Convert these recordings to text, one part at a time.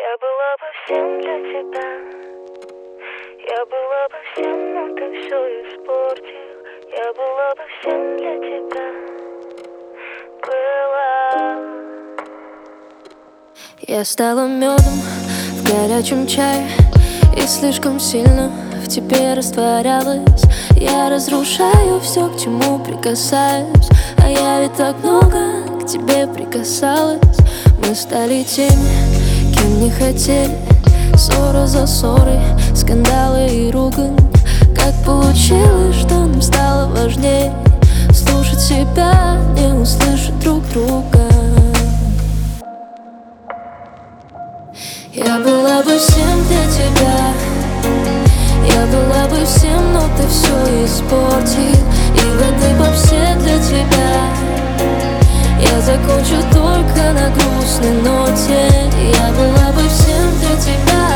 Я была бы всем для тебя. Я была бы всем, но ты все испортил. Я была бы всем для тебя. Была. Я стала медом в горячем чае и слишком сильно в тебе растворялась. Я разрушаю все, к чему прикасаюсь, а я ведь так много к тебе прикасалась. Мы стали теми, кем не хотели. Ссора за ссорой, скандалы и ругань. Как получилось, что нам стало важнее слушать себя, не услышать друг друга. Я была бы всем для тебя. Я была бы всем, но ты все испортил. И в этой попсе для тебя я закончу только на грустной ноте. Я была бы всем для тебя.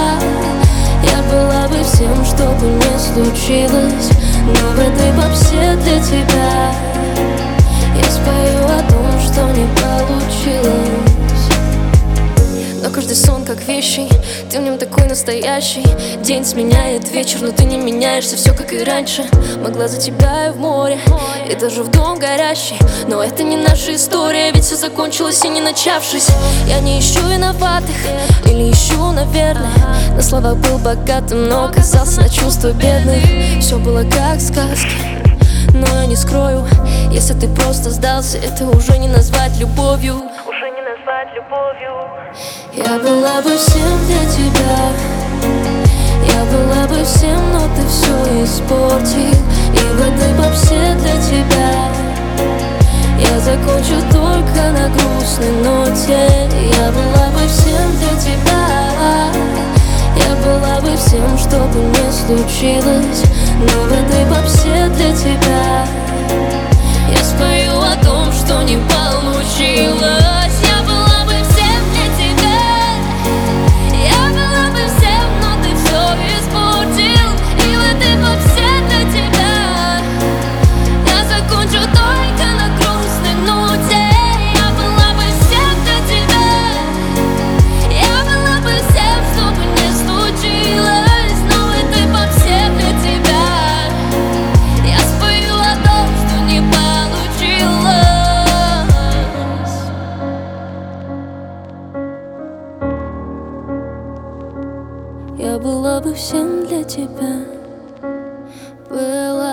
Я была бы всем, что бы ни случилось. Но в этой попсе для тебя я спою о том, что не получилось. Но каждый сон как вещий, ты в нем такой настоящий. День сменяет вечер, но ты не меняешься, все как и раньше. Могла за тебя и в море, и даже в дом горящий. Но это не наша история, ведь все закончилось и не начавшись. Я не ищу виноватых, или ищу, наверное. На словах был богатым, но оказался на чувства бедных. Все было как в сказке, но я не скрою, если ты просто сдался, это уже не назвать любовью. Уже не назвать любовью. Я была бы всем для тебя. Я была бы всем, но ты все испортил. И в этой попсе для тебя я закончу только на грустной ноте. Я была бы всем для тебя. Я была бы всем, что бы ни случилось. Но в этой попсе для тебя я спою о том, что не получилось. Я была бы всем для тебя. Я была бы всем, но ты все испортил. И в этой попсе для тебя я закончу только на грустной ноте. Я была бы всем для тебя. Я была бы всем, что бы ни случилось. Но в этой попсе для тебя я спою о том, что не получилось. Я была бы всем для тебя. Была.